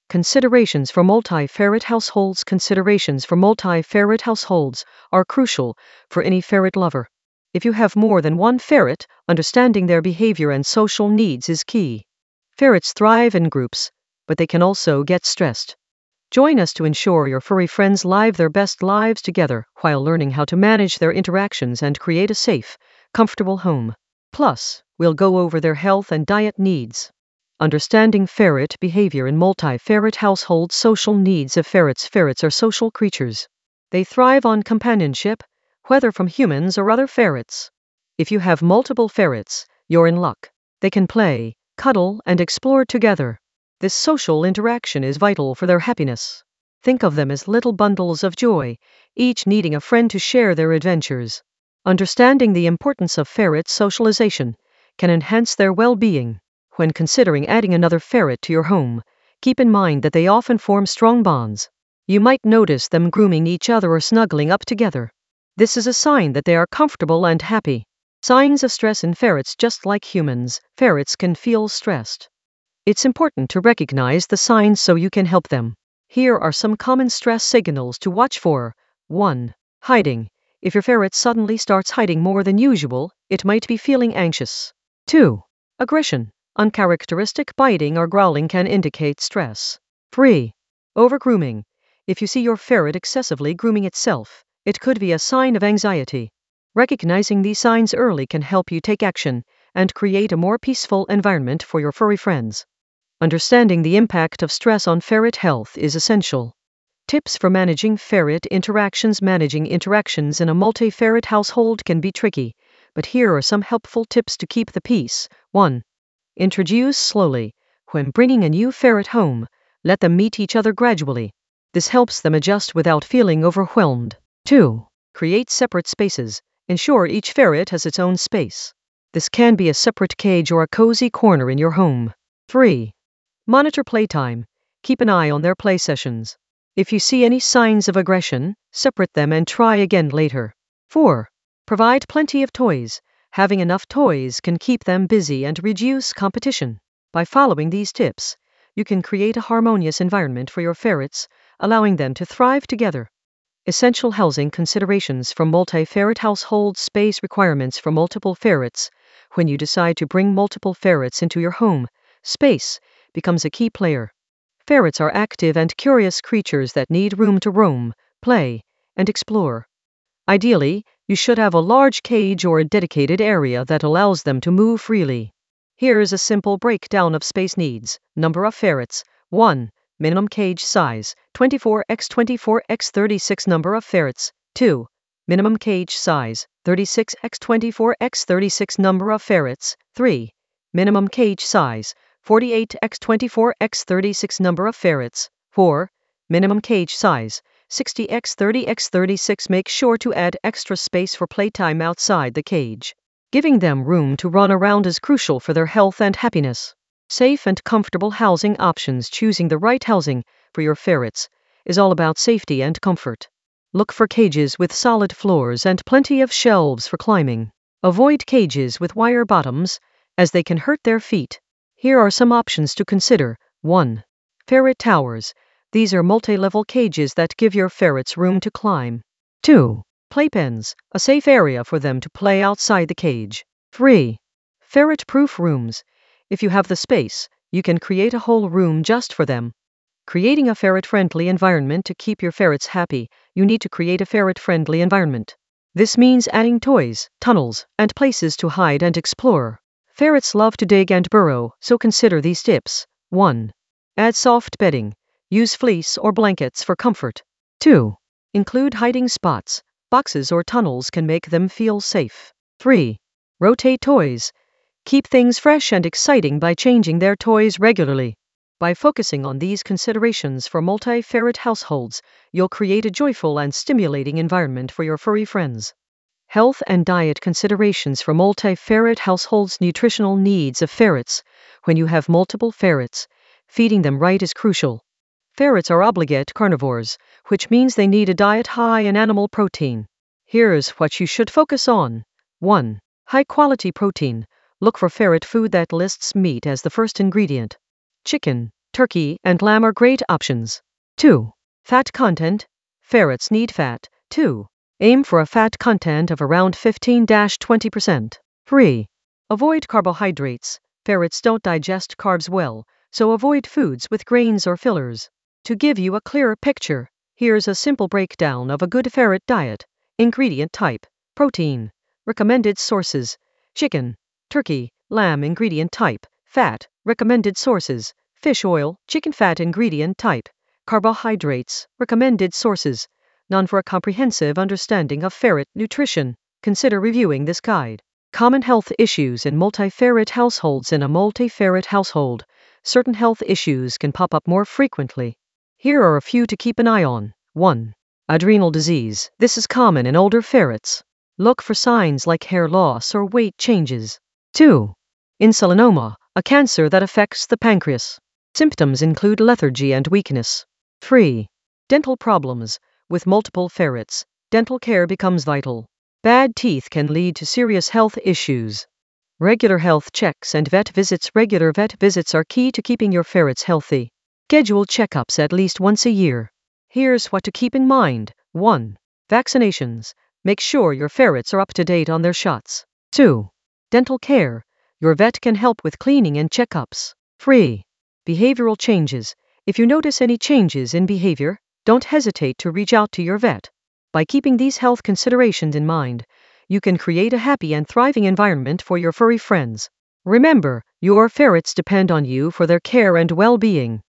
Considerations for multi-ferret households. Considerations for multi-ferret households are crucial for any ferret lover. If you have more than one ferret, understanding their behavior and social needs is key. Ferrets thrive in groups, but they can also get stressed. Join us to ensure your furry friends live their best lives together while learning how to manage their interactions and create a safe, comfortable home. Plus, we'll go over their health and diet needs. Understanding ferret behavior in multi-ferret households. Social needs of ferrets. Ferrets are social creatures. They thrive on companionship, whether from humans or other ferrets. If you have multiple ferrets, you're in luck. They can play, cuddle, and explore together. This social interaction is vital for their happiness. Think of them as little bundles of joy, each needing a friend to share their adventures. Understanding the importance of ferret socialization can enhance their well-being. When considering adding another ferret to your home, keep in mind that they often form strong bonds. You might notice them grooming each other or snuggling up together. This is a sign that they are comfortable and happy. Signs of stress in ferrets. Just like humans, ferrets can feel stressed. It's important to recognize the signs so you can help them. Here are some common stress signals to watch for. 1. Hiding. If your ferret suddenly starts hiding more than usual, it might be feeling anxious. 2. Aggression. Uncharacteristic biting or growling can indicate stress. 3. Overgrooming. If you see your ferret excessively grooming itself, it could be a sign of anxiety. Recognizing these signs early can help you take action and create a more peaceful environment for your furry friends. Understanding the impact of stress on ferret health is essential. Tips for managing ferret interactions. Managing interactions in a multi-ferret household can be tricky, but here are some helpful tips to keep the peace. 1. Introduce slowly. When bringing a new ferret home, let them meet each other gradually. This helps them adjust without feeling overwhelmed. 2. Create separate spaces. Ensure each ferret has its own space. This can be a separate cage or a cozy corner in your home. 3. Monitor playtime. Keep an eye on their play sessions. If you see any signs of aggression, separate them and try again later. 4. Provide plenty of toys. Having enough toys can keep them busy and reduce competition. By following these tips, you can create a harmonious environment for your ferrets, allowing them to thrive together. Essential housing considerations for multi-ferret households. Space requirements for multiple ferrets. When you decide to bring multiple ferrets into your home, space becomes a key player. Ferrets are active and curious creatures that need room to roam, play, and explore. Ideally, you should have a large cage or a dedicated area that allows them to move freely. Here is a simple breakdown of space needs. Number of ferrets. 1. Minimum cage size, 24x24x36. Number of ferrets. 2. Minimum cage size, 36x24x36. Number of ferrets. 3. Minimum cage size, 48x24x36. Number of ferrets. 4. Minimum cage size, 60x30x36. Make sure to add extra space for playtime outside the cage. Giving them room to run around is crucial for their health and happiness. Safe and comfortable housing options. Choosing the right housing for your ferrets is all about safety and comfort. Look for cages with solid floors and plenty of shelves for climbing. Avoid cages with wire bottoms, as they can hurt their feet. Here are some options to consider. 1. Ferret towers. These are multi-level cages that give your ferrets room to climb. 2. Playpens, a safe area for them to play outside the cage. 3. Ferret-proof rooms. If you have the space, you can create a whole room just for them. Creating a ferret-friendly environment. To keep your ferrets happy, you need to create a ferret-friendly environment. This means adding toys, tunnels, and places to hide and explore. Ferrets love to dig and burrow, so consider these tips. 1. Add soft bedding. Use fleece or blankets for comfort. 2. Include hiding spots. Boxes or tunnels can make them feel safe. 3. Rotate toys. Keep things fresh and exciting by changing their toys regularly. By focusing on these considerations for multi-ferret households, you'll create a joyful and stimulating environment for your furry friends. Health and diet considerations for multi-ferret households. Nutritional needs of ferrets. When you have multiple ferrets, feeding them right is crucial. Ferrets are obligate carnivores, which means they need a diet high in animal protein. Here's what you should focus on. 1. High-quality protein. Look for ferret food that lists meat as the first ingredient. Chicken, turkey, and lamb are great options. 2. Fat content. Ferrets need fat, too. Aim for a fat content of around 15-20%. 3. Avoid carbohydrates. Ferrets don't digest carbs well, so avoid foods with grains or fillers. To give you a clearer picture, here's a simple breakdown of a good ferret diet. Ingredient type: protein. Recommended sources: chicken, turkey, lamb. Ingredient type: fat. Recommended sources: fish oil, chicken fat. Ingredient type: carbohydrates. Recommended sources: none. For a comprehensive understanding of ferret nutrition, consider reviewing this guide. Common health issues in multi-ferret households. In a multi-ferret household, certain health issues can pop up more frequently. Here are a few to keep an eye on. 1. Adrenal disease. This is common in older ferrets. Look for signs like hair loss or weight changes. 2. Insulinoma, a cancer that affects the pancreas. Symptoms include lethargy and weakness. 3. Dental problems. With multiple ferrets, dental care becomes vital. Bad teeth can lead to serious health issues. Regular health checks and vet visits. Regular vet visits are key to keeping your ferrets healthy. Schedule checkups at least once a year. Here's what to keep in mind. 1. Vaccinations. Make sure your ferrets are up to date on their shots. 2. Dental care. Your vet can help with cleaning and checkups. 3. Behavioral changes. If you notice any changes in behavior, don't hesitate to reach out to your vet. By keeping these health considerations in mind, you can create a happy and thriving environment for your furry friends. Remember, your ferrets depend on you for their care and well-being.